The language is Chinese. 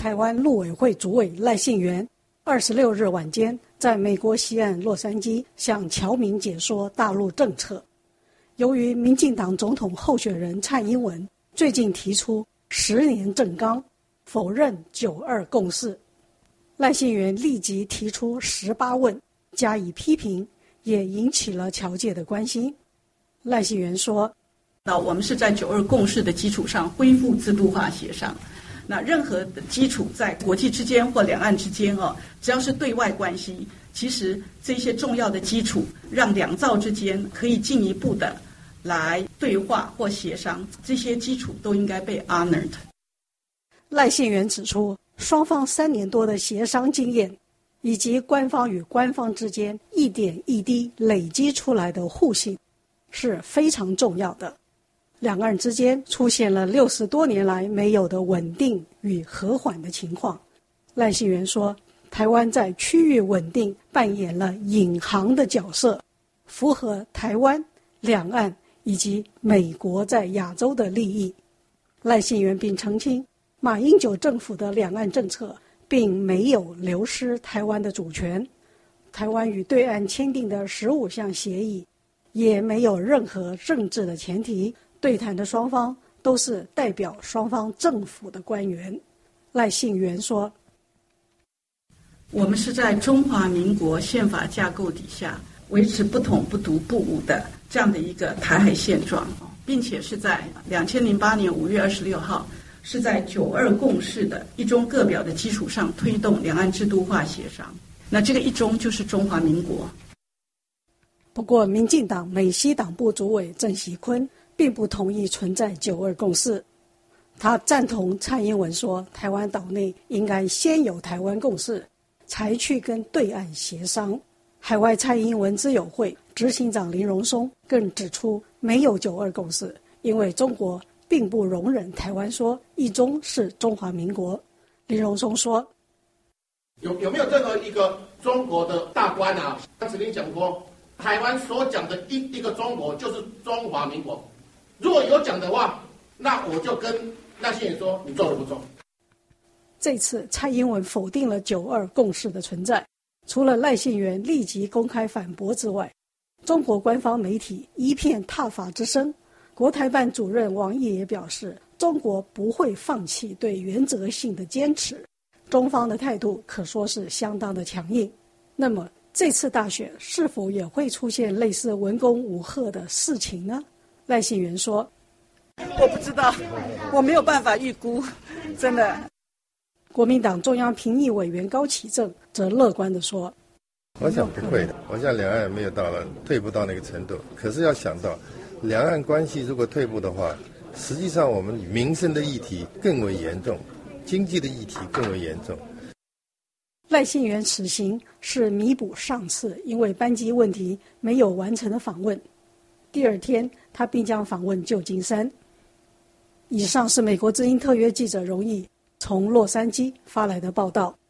台湾陆委会主委赖幸元26日晚间在美国西岸洛杉矶向侨民解说大陆政策。由于民进党总统候选人蔡英文最近提出10年政纲，否认9·2共识，赖幸元立即提出18问加以批评，也引起了侨界的关心。赖幸元说， 那我们是在9·2共识的基础上恢复制度化协商。那任何的基础在国际之间或两岸之间只要是对外关系，其实这些重要的基础让两造之间可以进一步的来对话或协商，这些基础都应该被 honored。 赖幸元指出，双方3年多的协商经验以及官方与官方之间一点一滴累积出来的互信是非常重要的。两岸之间出现了60多年来没有的稳定与和缓的情况。赖幸元说，台湾在区域稳定扮演了引航的角色，符合台湾、两岸以及美国在亚洲的利益。赖幸元并澄清，马英九政府的两岸政策并没有流失台湾的主权，台湾与对岸签订的15项协议也没有任何政治的前提，对谈的双方都是代表双方政府的官员。赖幸元说， 我们是在中华民国宪法架构底下维持不统不独不武的这样的一个台海现状，并且是在2008年5月26号是在9·2共识的一中各表的基础上推动两岸制度化协商。那这个一中就是中华民国。 不过民进党美西党部主委郑习坤并不同意存在9·2共识，他赞同蔡英文说，台湾岛内应该先有台湾共识，才去跟对岸协商。海外蔡英文之友会执行长林荣松更指出，没有9·2共识，因为中国并不容忍台湾说一中是中华民国。林荣松说， 有没有任何一个中国的大官曾经讲过，台湾所讲的一个中国就是中华民国？如果有讲的话，那我就跟那些人说，你做得不做？ 这次蔡英文否定了9·2共识的存在，除了赖幸元立即公开反驳之外，中国官方媒体一片挞伐之声。国台办主任王毅也表示，中国不会放弃对原则性的坚持，中方的态度可说是相当的强硬。那么这次大选是否也会出现类似文攻武吓的事情呢？赖幸元说， 我不知道，我没有办法预估，真的。 国民党中央评议委员高启正则乐观地说， 我想不会的，我想两岸没有退步到那个程度。可是要想到，两岸关系如果退步的话，实际上我们民生的议题更为严重，经济的议题更为严重。 赖幸元此行是弥补上次因为班机问题没有完成的访问，第2天他并将访问旧金山。以上是美国之音特约记者荣毅从洛杉矶发来的报道。